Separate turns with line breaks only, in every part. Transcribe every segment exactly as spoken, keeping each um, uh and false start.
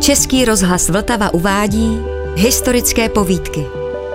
Český rozhlas Vltava uvádí historické povídky.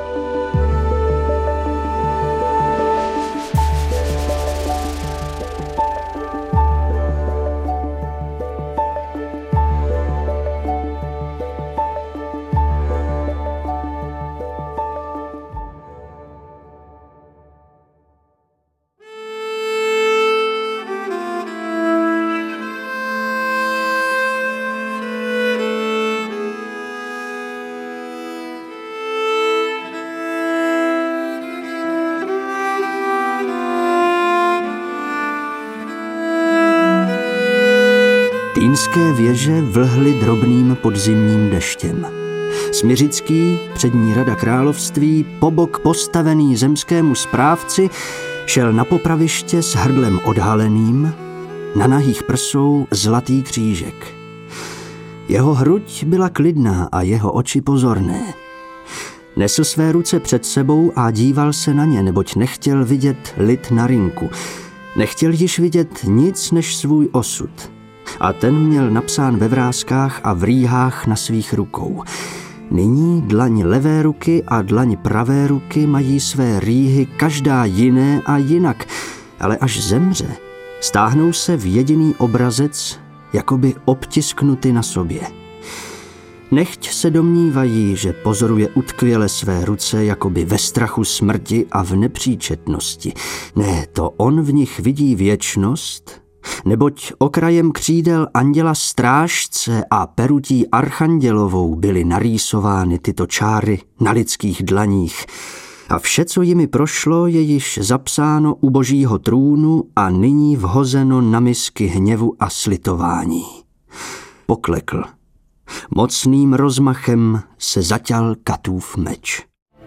Týnské věže vlhly drobným podzimním deštěm. Smiřický, přední rada království, po bok postavený zemskému správci, šel na popraviště s hrdlem odhaleným, na nahých prsou zlatý křížek. Jeho hruď byla klidná a jeho oči pozorné. Nesl své ruce před sebou a díval se na ně, neboť nechtěl vidět lid na rinku. Nechtěl již vidět nic než svůj osud. A ten měl napsán ve vrázkách a v rýhách na svých rukou. Nyní dlaň levé ruky a dlaň pravé ruky mají své rýhy každá jiné a jinak, ale až zemře, stáhnou se v jediný obrazec, jakoby obtisknuty na sobě. Nechť se domnívají, že pozoruje utkvěle své ruce jakoby ve strachu smrti a v nepříčetnosti. Ne, to on v nich vidí věčnost, neboť okrajem křídel anděla strážce a perutí archandělovou byly narýsovány tyto čáry na lidských dlaních. A vše, co jimi prošlo, je již zapsáno u božího trůnu a nyní vhozeno na misky hněvu a slitování. Poklekl. Mocným rozmachem se zaťal Katův meč.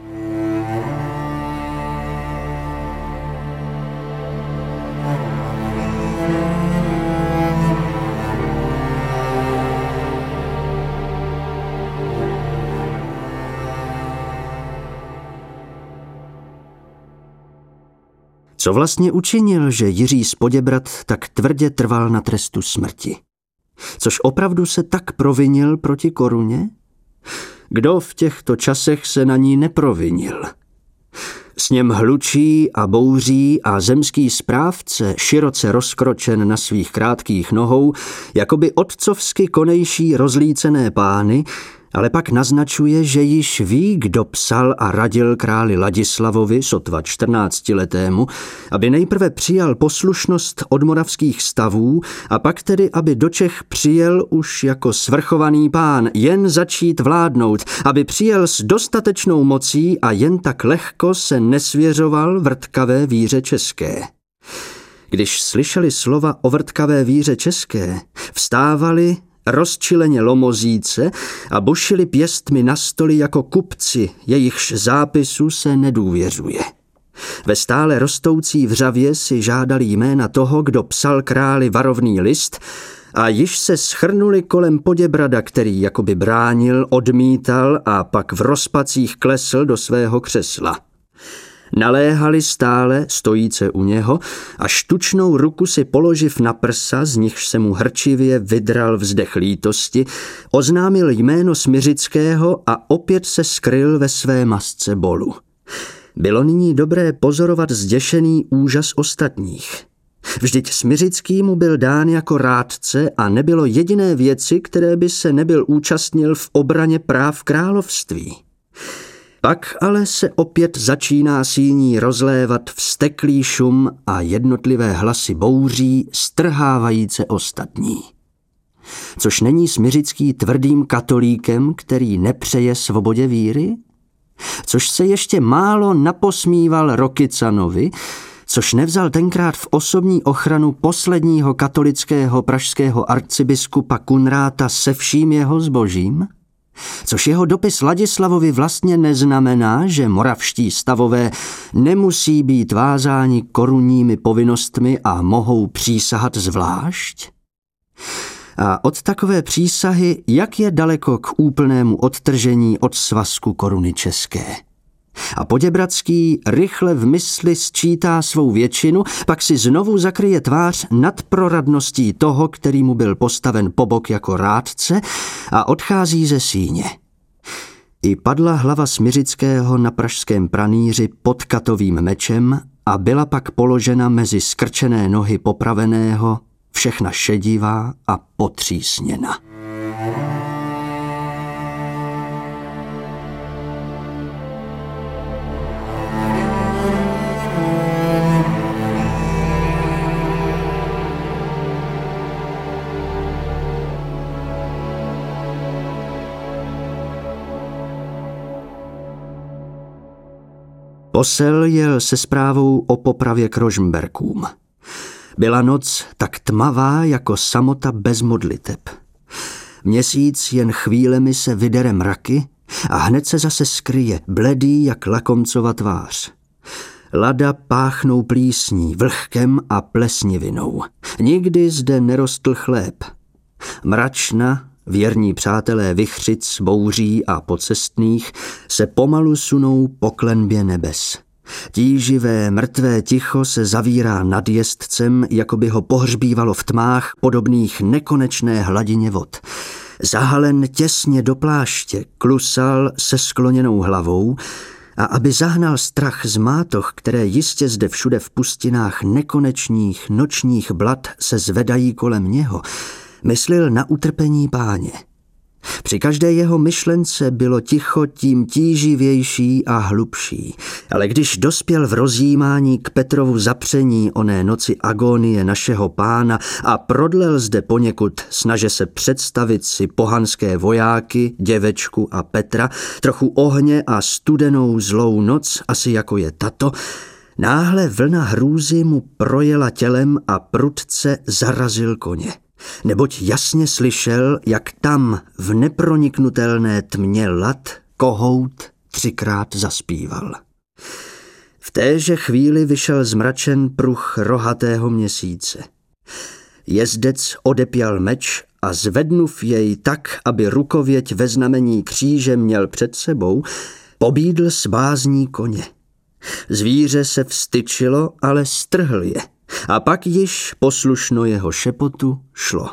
Co vlastně učinil, že Jiří z Poděbrad tak tvrdě trval na trestu smrti? Což opravdu se tak provinil proti koruně? Kdo v těchto časech se na ní neprovinil? Sněm hlučí a bouří a zemský správce, široce rozkročen na svých krátkých nohou, jakoby otcovsky konejší rozlícené pány, ale pak naznačuje, že již ví, kdo psal a radil králi Ladislavovi, sotva čtrnáctiletému, aby nejprve přijal poslušnost od moravských stavů a pak tedy, aby do Čech přijel už jako svrchovaný pán, jen začít vládnout, aby přijel s dostatečnou mocí a jen tak lehko se nesvěřoval vrtkavé víře české. Když slyšeli slova o vrtkavé víře české, vstávali rozčileně lomozíce a bušili pěstmi na stoli jako kupci, jejichž zápisu se nedůvěřuje. Ve stále rostoucí vřavě si žádali jména toho, kdo psal králi varovný list, a již se schrnuli kolem Poděbrada, který jakoby bránil, odmítal a pak v rozpacích klesl do svého křesla. Naléhali stále, stojíce u něho, a štučnou ruku si položiv na prsa, z nichž se mu hrčivě vydral vzdech lítosti, oznámil jméno Smiřického a opět se skryl ve své masce bolu. Bylo nyní dobré pozorovat zděšený úžas ostatních. Vždyť Smiřický mu byl dán jako rádce a nebylo jediné věci, které by se nebyl účastnil v obraně práv království. Pak ale se opět začíná síní rozlévat vzteklý šum a jednotlivé hlasy bouří, strhávajíce ostatní. Což není Smiřický tvrdým katolíkem, který nepřeje svobodě víry? Což se ještě málo naposmíval Rokycanovi, což nevzal tenkrát v osobní ochranu posledního katolického pražského arcibiskupa Kunráta se vším jeho zbožím? Což jeho dopis Ladislavovi vlastně neznamená, že moravští stavové nemusí být vázáni korunními povinnostmi a mohou přísahat zvlášť? A od takové přísahy, jak je daleko k úplnému odtržení od svazku koruny české? A Poděbradský rychle v mysli sčítá svou většinu, pak si znovu zakryje tvář nad proradností toho, který mu byl postaven po bok jako rádce, a odchází ze síně. I padla hlava Smiřického na pražském pranýři pod katovým mečem a byla pak položena mezi skrčené nohy popraveného, všechna šedivá a potřísněna. Posel jel se zprávou o popravě k Rožmberkům. Byla noc tak tmavá jako samota bez modliteb. Měsíc jen chvílemi se vydere mraky a hned se zase skryje, bledý jak lakomcova tvář. Lada páchnou plísní, vlhkem a plesnivinou. Nikdy zde nerostl chléb. Mračna, věrní přátelé Vichřic, Bouří a Pocestných se pomalu sunou po klenbě nebes. Tíživé, mrtvé ticho se zavírá nad jezdcem, jako by ho pohřbívalo v tmách podobných nekonečné hladině vod. Zahalen těsně do pláště, klusal se skloněnou hlavou, a aby zahnal strach z mátoch, které jistě zde všude v pustinách nekonečných nočních blad se zvedají kolem něho, myslil na utrpení Páně. Při každé jeho myšlence bylo ticho tím tíživější a hlubší, ale když dospěl v rozjímání k Petrovu zapření oné noci agónie našeho Pána a prodlel zde poněkud, snaže se představit si pohanské vojáky, děvečku a Petra, trochu ohně a studenou zlou noc, asi jako je tato, náhle vlna hrůzy mu projela tělem a prudce zarazil koně. Neboť jasně slyšel, jak tam v neproniknutelné tmě lad kohout třikrát zaspíval. V téže chvíli vyšel zmračen pruh rohatého měsíce. Jezdec odepěl meč a zvednuv jej tak, aby rukověť ve znamení kříže měl před sebou, pobídl s bázní koně. Zvíře se vstyčilo, ale strhl je. A pak již poslušno jeho šepotu šlo.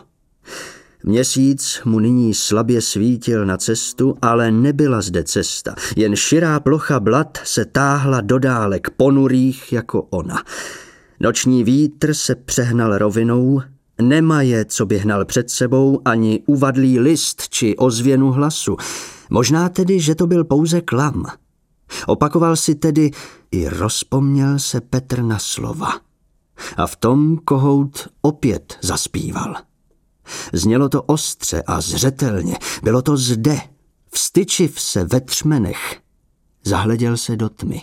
Měsíc mu nyní slabě svítil na cestu, ale nebyla zde cesta, jen širá plocha blad se táhla do dálek ponurých jako ona. Noční vítr se přehnal rovinou, nemaje, co by hnal před sebou, ani uvadlý list či ozvěnu hlasu. Možná tedy, že to byl pouze klam. Opakoval si tedy, i rozpomněl se Petr na slova. A v tom kohout opět zaspíval. Znělo to ostře a zřetelně, bylo to zde, vstyčiv se ve třmenech. Zahleděl se do tmy.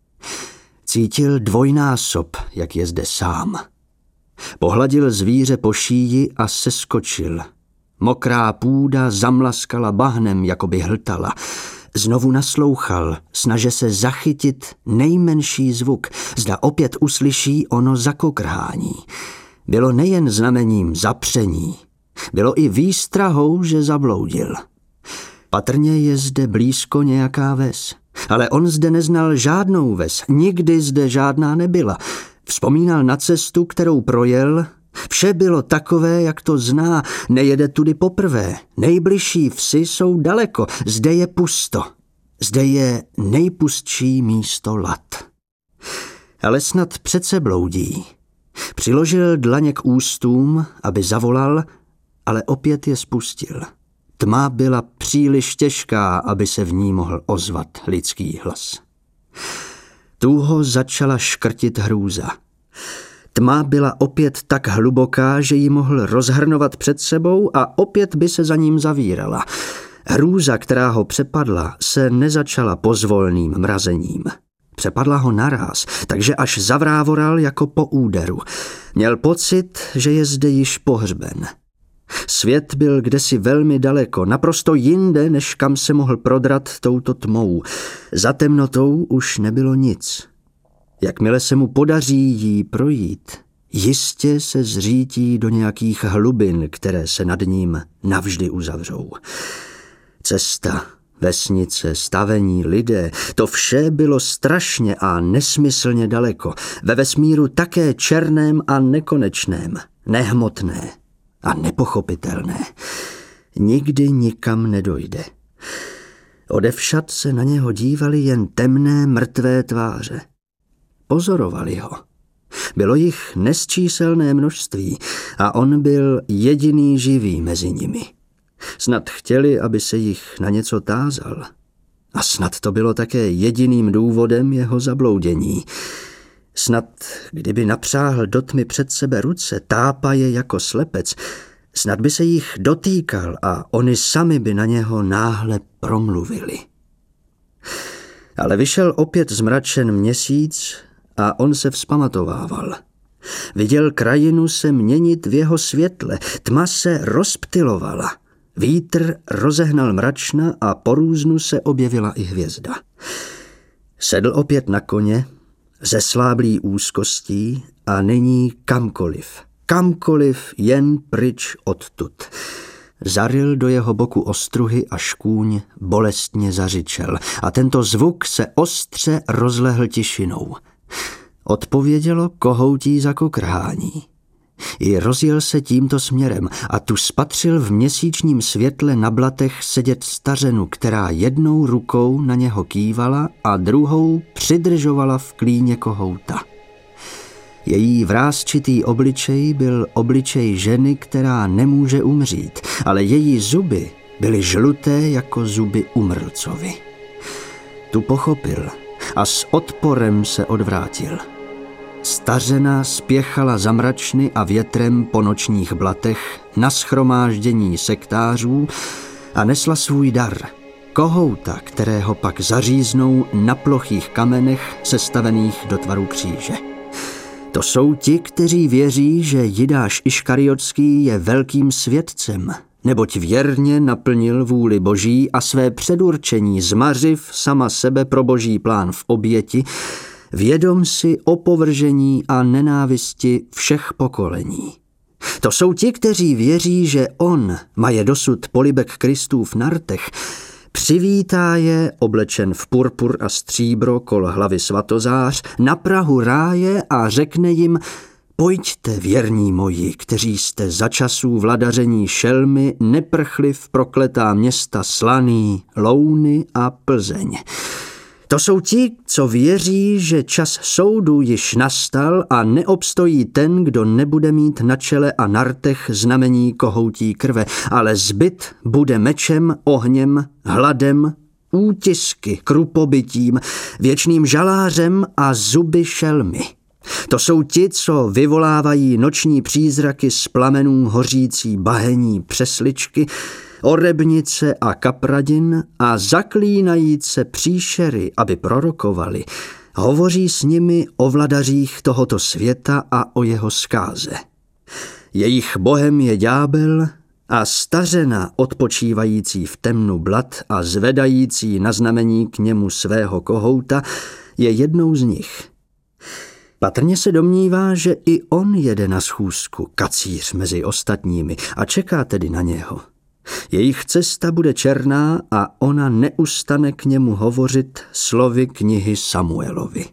Cítil dvojnásob, jak je zde sám. Pohladil zvíře po šíji a seskočil. Mokrá půda zamlaskala bahnem, jako by hltala. Znovu naslouchal, snaže se zachytit nejmenší zvuk, zda opět uslyší ono zakokrhání. Bylo nejen znamením zapření, bylo i výstrahou, že zabloudil. Patrně je zde blízko nějaká ves, ale on zde neznal žádnou ves, nikdy zde žádná nebyla. Vzpomínal na cestu, kterou projel. Vše bylo takové, jak to zná, nejede tudy poprvé. Nejbližší vsi jsou daleko, zde je pusto. Zde je nejpustší místo lad. Ale snad přece bloudí. Přiložil dlaně k ústům, aby zavolal, ale opět je spustil. Tma byla příliš těžká, aby se v ní mohl ozvat lidský hlas. Tu ho začala škrtit hrůza. Tma byla opět tak hluboká, že ji mohl rozhrnovat před sebou a opět by se za ním zavírala. Hrůza, která ho přepadla, se nezačala pozvolným mrazením. Přepadla ho naráz, takže až zavrávoral jako po úderu. Měl pocit, že je zde již pohřben. Svět byl kdesi velmi daleko, naprosto jinde, než kam se mohl prodrat touto tmou. Za temnotou už nebylo nic. Jakmile se mu podaří jí projít, jistě se zřítí do nějakých hlubin, které se nad ním navždy uzavřou. Cesta, Vesnice, stavení, lidé, to vše bylo strašně a nesmyslně daleko, ve vesmíru také černém a nekonečném, nehmotné a nepochopitelné. Nikdy nikam nedojde. Odevšad se na něho dívaly jen temné mrtvé tváře. Pozorovali ho. Bylo jich nesčíselné množství a on byl jediný živý mezi nimi. Snad chtěli, aby se jich na něco tázal. A snad to bylo také jediným důvodem jeho zabloudění. Snad, kdyby napřáhl do tmy před sebe ruce, tápaje jako slepec, snad by se jich dotýkal a oni sami by na něho náhle promluvili. Ale vyšel opět zmračen měsíc a on se vzpamatovával. Viděl krajinu se měnit v jeho světle, tma se rozptylovala. Vítr rozehnal mračna a po různu se objevila i hvězda. Sedl opět na koně, zesláblý úzkostí a nyní kamkoliv, kamkoliv jen pryč odtud. Zaryl do jeho boku ostruhy a škůň bolestně zařičel a tento zvuk se ostře rozlehl tišinou. Odpovědělo kohoutí zakokrhání. I rozjel se tímto směrem a tu spatřil v měsíčním světle na blatech sedět stařenu, která jednou rukou na něho kývala a druhou přidržovala v klíně kohouta. Její vrásčitý obličej byl obličej ženy, která nemůže umřít, ale její zuby byly žluté jako zuby umrlcovi. Tu pochopil a s odporem se odvrátil. Stařena spěchala za mračny a větrem po nočních blatech na shromáždění sektářů a nesla svůj dar, kohouta, kterého pak zaříznou na plochých kamenech sestavených do tvaru kříže. To jsou ti, kteří věří, že Jidáš Iškariotský je velkým svědcem, neboť věrně naplnil vůli Boží a své předurčení zmařiv sama sebe pro Boží plán v oběti, vědom si opovržení a nenávisti všech pokolení. To jsou ti, kteří věří, že on, maje dosud polibek Kristův na rtech, přivítá je, oblečen v purpur a stříbro kol hlavy svatozář, na prahu ráje a řekne jim: pojďte, věrní moji, kteří jste za časů vladaření šelmy neprchli v prokletá města Slaný, Louny a Plzeň. To jsou ti, co věří, že čas soudu již nastal a neobstojí ten, kdo nebude mít na čele a na rtech znamení kohoutí krve, ale zbyt bude mečem, ohněm, hladem, útisky, krupobytím, věčným žalářem a zuby šelmy. To jsou ti, co vyvolávají noční přízraky z plamenů hořící bahení přesličky, orebnice a kapradin a zaklínajíce příšery, aby prorokovali, hovoří s nimi o vladařích tohoto světa a o jeho zkáze. Jejich bohem je ďábel a stařena odpočívající v temnu blat a zvedající na znamení k němu svého kohouta je jednou z nich. Patrně se domnívá, že i on jede na schůzku, kacíř mezi ostatními, a čeká tedy na něho. Jejich cesta bude černá a ona neustane k němu hovořit slovy knihy Samuelovi.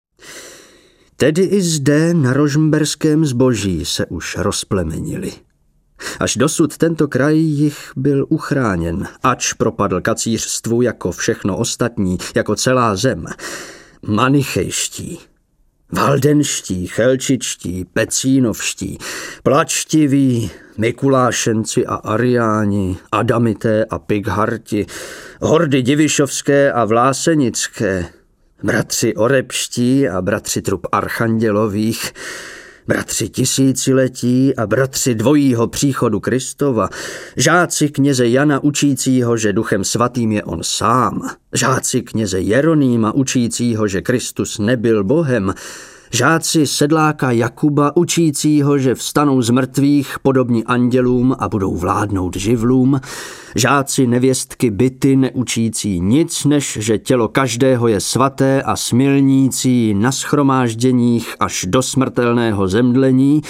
Tedy i zde na rožmberském zboží se už rozplemenili. Až dosud tento kraj jich byl uchráněn, ač propadl kacířstvu jako všechno ostatní, jako celá zem. Manichejští, valdenští, chelčičtí, pecínovští, plačtiví, mikulášenci a ariáni, adamité a pigharti, hordy divišovské a vlásenické, bratři orepští a bratři trup archandělových, bratři tisíciletí a bratři dvojího příchodu Kristova, žáci kněze Jana učícího, že duchem svatým je on sám, žáci kněze Jeronýma učícího, že Kristus nebyl Bohem, žáci sedláka Jakuba učícího, že vstanou z mrtvých podobní andělům a budou vládnout živlům, žáci nevěstky Byty neučící nic, než že tělo každého je svaté a smilnící na shromážděních až do smrtelného zemdlení,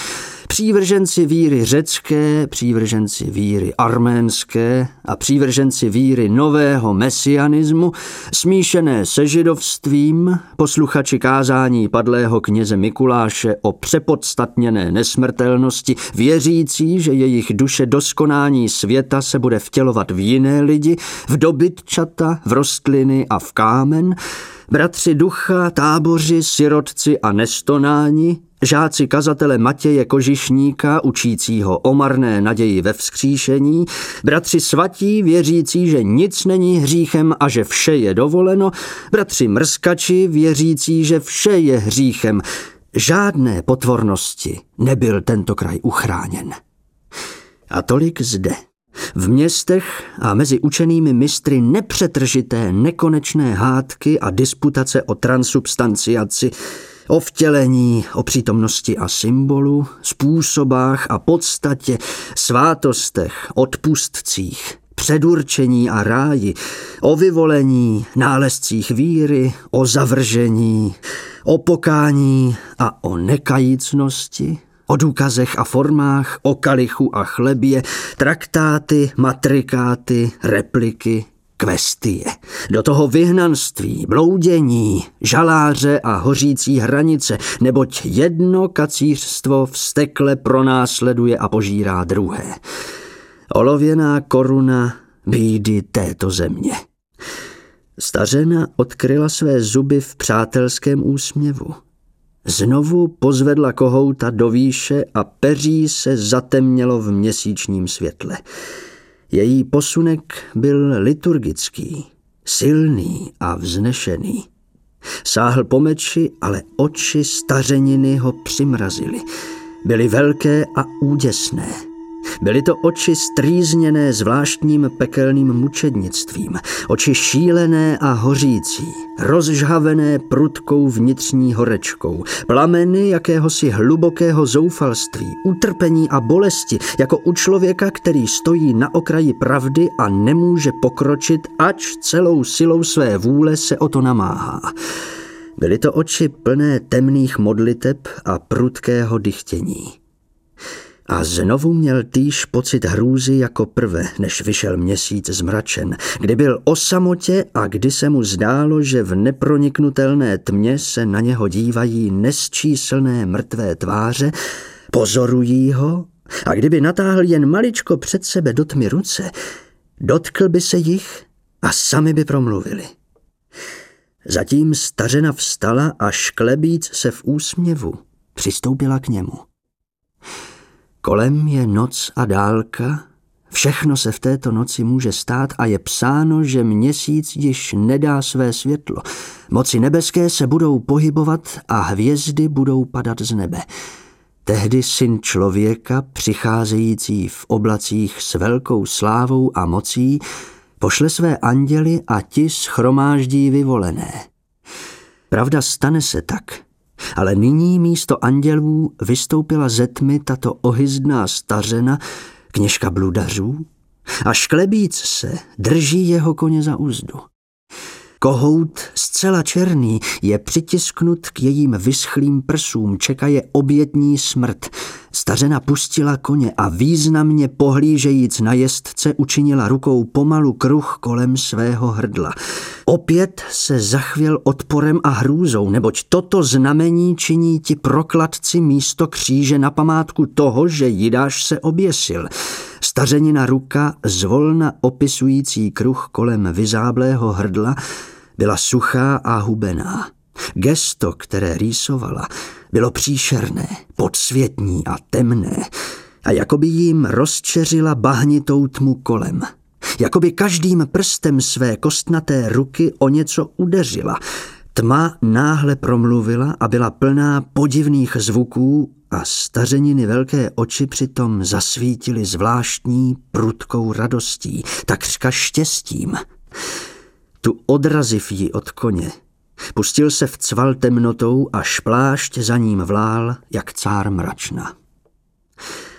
Přívrženci víry řecké, přívrženci víry arménské a přívrženci víry nového mesianismu, smíšené se židovstvím, posluchači kázání padlého kněze Mikuláše o přepodstatněné nesmrtelnosti, věřící, že jejich duše do skonání světa se bude vtělovat v jiné lidi, v dobytčata, v rostliny a v kámen, bratři ducha, táboři, sirotci a nestonáni, žáci kazatele Matěje Kožišníka, učícího o marné naději ve vzkříšení, bratři svatí, věřící, že nic není hříchem a že vše je dovoleno, bratři mrskači, věřící, že vše je hříchem. Žádné potvornosti nebyl tento kraj uchráněn. A tolik zde. V městech a mezi učenými mistry nepřetržité nekonečné hádky a disputace o transubstanciaci, o vtělení, o přítomnosti a symbolu, způsobách a podstatě, svátostech, odpustcích, předurčení a ráji, o vyvolení, nálezcích víry, o zavržení, o pokání a o nekajícnosti, o důkazech a formách, o kalichu a chlebě, traktáty, matrikáty, repliky, kvestie. Do toho vyhnanství, bloudění, žaláře a hořící hranice, neboť jedno kacířstvo vztekle pronásleduje a požírá druhé. Olověná koruna bídy této země. Stařena odkryla své zuby v přátelském úsměvu. Znovu pozvedla kohouta do výše a peří se zatemnělo v měsíčním světle. Její posunek byl liturgický, silný a vznešený. Sáhl po meči, ale oči stařeniny ho přimrazily. Byly velké a úděsné. Byly to oči strýzněné zvláštním pekelným mučednictvím, oči šílené a hořící, rozžhavené prudkou vnitřní horečkou, plameny jakéhosi hlubokého zoufalství, utrpení a bolesti, jako u člověka, který stojí na okraji pravdy a nemůže pokročit, ač celou silou své vůle se o to namáhá. Byly to oči plné temných modliteb a prudkého dychtění. A znovu měl týž pocit hrůzy jako prve, než vyšel měsíc zmračen, kdy byl o samotě a kdy se mu zdálo, že v neproniknutelné tmě se na něho dívají nesčíslné mrtvé tváře, pozorují ho a kdyby natáhl jen maličko před sebe do tmy ruce, dotkl by se jich a sami by promluvili. Zatím stařena vstala a šklebíc se v úsměvu přistoupila k němu. Kolem je noc a dálka, všechno se v této noci může stát a je psáno, že měsíc již nedá své světlo. Moci nebeské se budou pohybovat a hvězdy budou padat z nebe. Tehdy syn člověka, přicházející v oblacích s velkou slávou a mocí, pošle své anděly a ti shromáždí vyvolené. Pravda, stane se tak. Ale nyní místo andělů vystoupila ze tmy tato ohyzdná stařena, kněžka bludařů, a šklebíc se drží jeho koně za uzdu. Kohout, zcela černý, je přitisknut k jejím vyschlým prsům, čekaje obětní smrt. Stařena pustila koně a významně pohlížejíc na jezdce učinila rukou pomalu kruh kolem svého hrdla. Opět se zachvěl odporem a hrůzou, neboť toto znamení činí ti prokladci místo kříže na památku toho, že Jidáš se oběsil. Stařenina ruka, zvolna opisující kruh kolem vyzáblého hrdla, byla suchá a hubená. Gesto, které rýsovala, bylo příšerné, podsvětní a temné a jakoby jim rozčeřila bahnitou tmu kolem. Jakoby každým prstem své kostnaté ruky o něco udeřila. Tma náhle promluvila a byla plná podivných zvuků a stařeniny velké oči přitom zasvítily zvláštní prudkou radostí, takřka štěstím. Tu odraziv ji od koně, pustil se v cval temnotou a šplášť za ním vlál, jak cár mračna.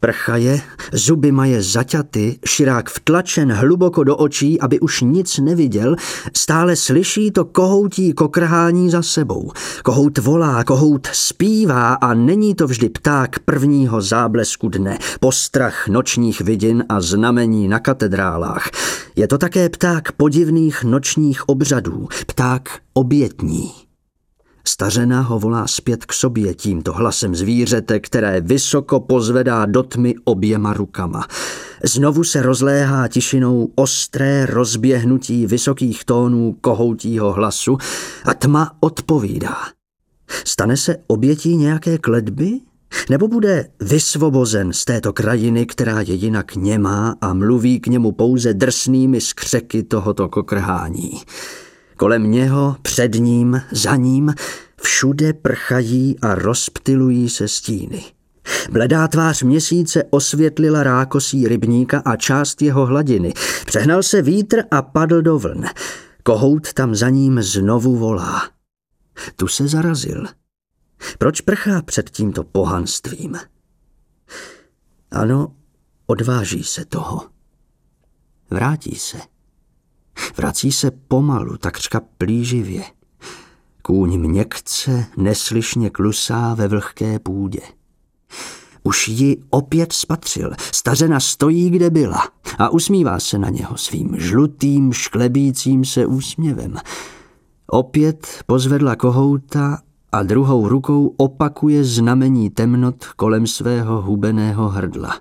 Prchaje, zuby maje zaťaty, širák vtlačen hluboko do očí, aby už nic neviděl, stále slyší to kohoutí kokrhání za sebou. Kohout volá, kohout zpívá a není to vždy pták prvního záblesku dne, postrach nočních vidin a znamení na katedrálách. Je to také pták podivných nočních obřadů, pták obětní. Stařena ho volá zpět k sobě tímto hlasem zvířete, které vysoko pozvedá do tmy oběma rukama. Znovu se rozléhá tišinou ostré rozběhnutí vysokých tónů kohoutího hlasu a tma odpovídá. Stane se obětí nějaké kletby? Nebo bude vysvobozen z této krajiny, která je jinak němá a mluví k němu pouze drsnými skřeky tohoto kokrhání? Kolem něho, před ním, za ním, všude prchají a rozptylují se stíny. Bledá tvář měsíce osvětlila rákosí rybníka a část jeho hladiny. Přehnal se vítr a padl do vln. Kohout tam za ním znovu volá. Tu se zarazil. Proč prchá před tímto pohanstvím? Ano, odváží se toho. Vrátí se. Vrací se pomalu, takřka plíživě. Kůň měkce neslyšně klusá ve vlhké půdě. Už ji opět spatřil, stařena stojí, kde byla a usmívá se na něho svým žlutým, šklebícím se úsměvem. Opět pozvedla kohouta a druhou rukou opakuje znamení temnot kolem svého hubeného hrdla.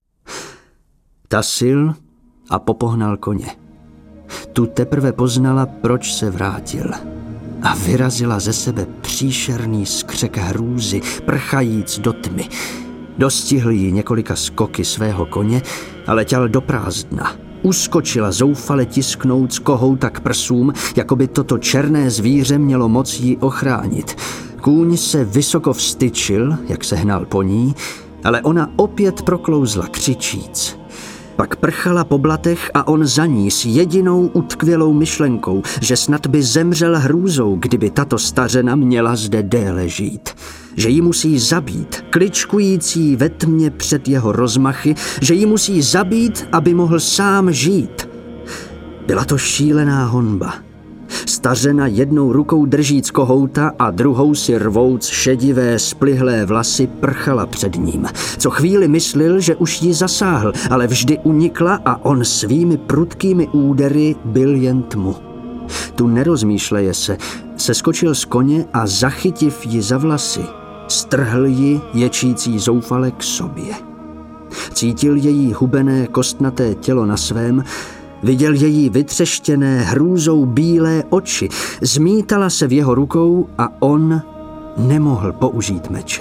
Tasil a popohnal koně. Tu teprve poznala, proč se vrátil a vyrazila ze sebe příšerný skřek hrůzy, prchajíc do tmy. Dostihl ji několika skoky svého koně a letěl do prázdna. Uskočila zoufale tisknout z kohouta k prsům, jako by toto černé zvíře mělo moc ji ochránit. Kůň se vysoko vstyčil, jak se hnal po ní, ale ona opět proklouzla křičíc. Pak prchala po blatech a on za ní s jedinou utkvělou myšlenkou, že snad by zemřel hrůzou, kdyby tato stařena měla zde déle žít. Že ji musí zabít, kličkující ve tmě před jeho rozmachy, že ji musí zabít, aby mohl sám žít. Byla to šílená honba. Stařena jednou rukou držíc kohouta a druhou si rvouc šedivé splihlé vlasy prchala před ním. Co chvíli myslil, že už ji zasáhl, ale vždy unikla a on svými prudkými údery byl jen tmu. Tu nerozmýšleje se, seskočil z koně a zachytiv ji za vlasy, strhl ji ječící zoufale k sobě. Cítil její hubené kostnaté tělo na svém, viděl její vytřeštěné hrůzou bílé oči, zmítala se v jeho rukou a on nemohl použít meče.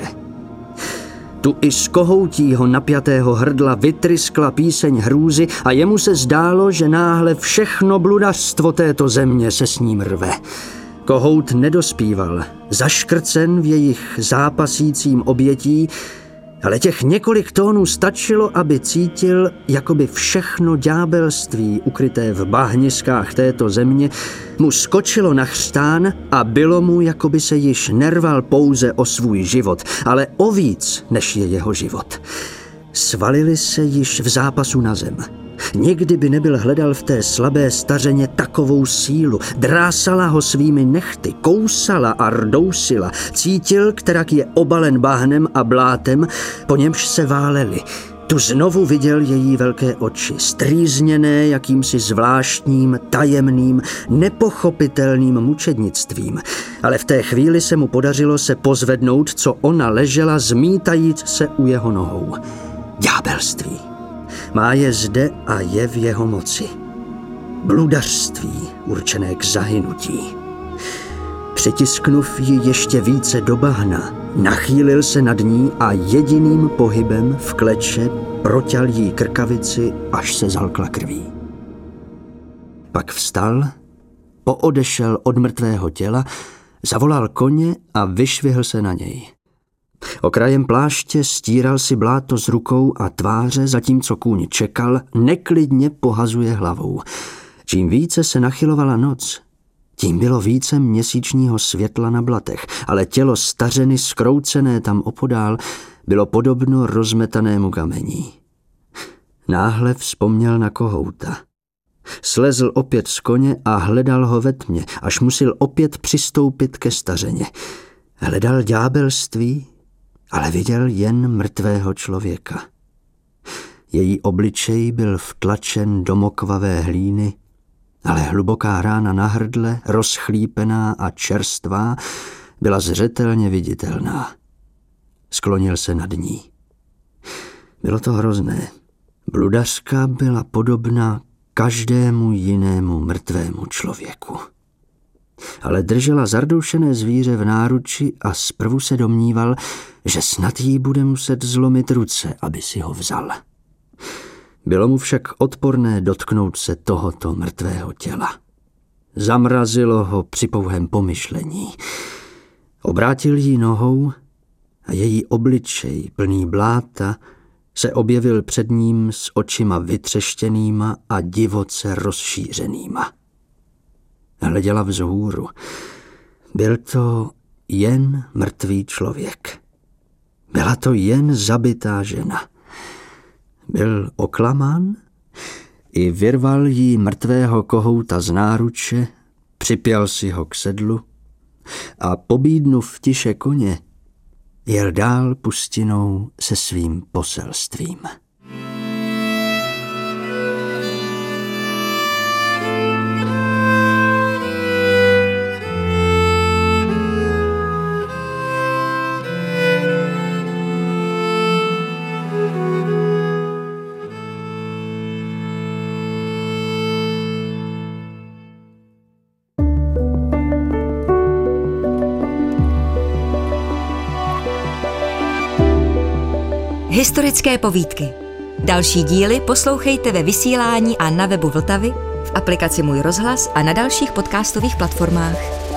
Tu i z kohoutího napjatého hrdla vytryskla píseň hrůzy a jemu se zdálo, že náhle všechno bludařstvo této země se s ním rve. Kohout nedospíval, zaškrcen v jejich zápasícím obětí, ale těch několik tónů stačilo, aby cítil, jako by všechno ďábelství ukryté v bahniskách této země mu skočilo na chřtán a bylo mu, jako by se již nerval pouze o svůj život, ale o víc, než je jeho život. Svalili se již v zápasu na zem. Nikdy by nebyl hledal v té slabé stařeně takovou sílu. Drásala ho svými nechty, kousala a rdousila. Cítil, kterak je obalen bahnem a blátem, po němž se váleli. Tu znovu viděl její velké oči, strýzněné jakýmsi zvláštním, tajemným, nepochopitelným mučednictvím. Ale v té chvíli se mu podařilo se pozvednout, co ona ležela zmítajíc se u jeho nohou. Ďábelství. Má je zde a je v jeho moci. Bludařství určené k zahynutí. Přitisknuv ji ještě více do bahna, nachýlil se nad ní a jediným pohybem v kleče proťal jí krkavici, až se zalkla krví. Pak vstal, poodešel od mrtvého těla, zavolal koně a vyšvihl se na něj. Okrajem pláště stíral si bláto z rukou a tváře, zatímco kůň čekal, neklidně pohazuje hlavou. Čím více se nachylovala noc, tím bylo více měsíčního světla na blatech, ale tělo stařeny skroucené tam opodál bylo podobno rozmetanému kamení. Náhle vzpomněl na kohouta. Slezl opět z koně a hledal ho ve tmě, až musil opět přistoupit ke stařeně. Hledal ďábelství, ale viděl jen mrtvého člověka. Její obličej byl vtlačen do mokvavé hlíny, ale hluboká rána na hrdle, rozchlípená a čerstvá, byla zřetelně viditelná. Sklonil se nad ní. Bylo to hrozné. Bludařka byla podobná každému jinému mrtvému člověku. Ale držela zardoušené zvíře v náruči a zprvu se domníval, že snad jí bude muset zlomit ruce, aby si ho vzal. Bylo mu však odporné dotknout se tohoto mrtvého těla. Zamrazilo ho při pouhém pomyšlení. Obrátil jí nohou a její obličej plný bláta se objevil před ním s očima vytřeštěnýma a divoce rozšířenýma. Hleděla vzhůru. Byl to jen mrtvý člověk. Byla to jen zabitá žena. Byl oklamán i vyrval jí mrtvého kohouta z náruče, připěl si ho k sedlu a pobídnuv tiše koně, jel dál pustinou se svým poselstvím.
Historické povídky. Další díly poslouchejte ve vysílání a na webu Vltavy, v aplikaci Můj rozhlas a na dalších podcastových platformách.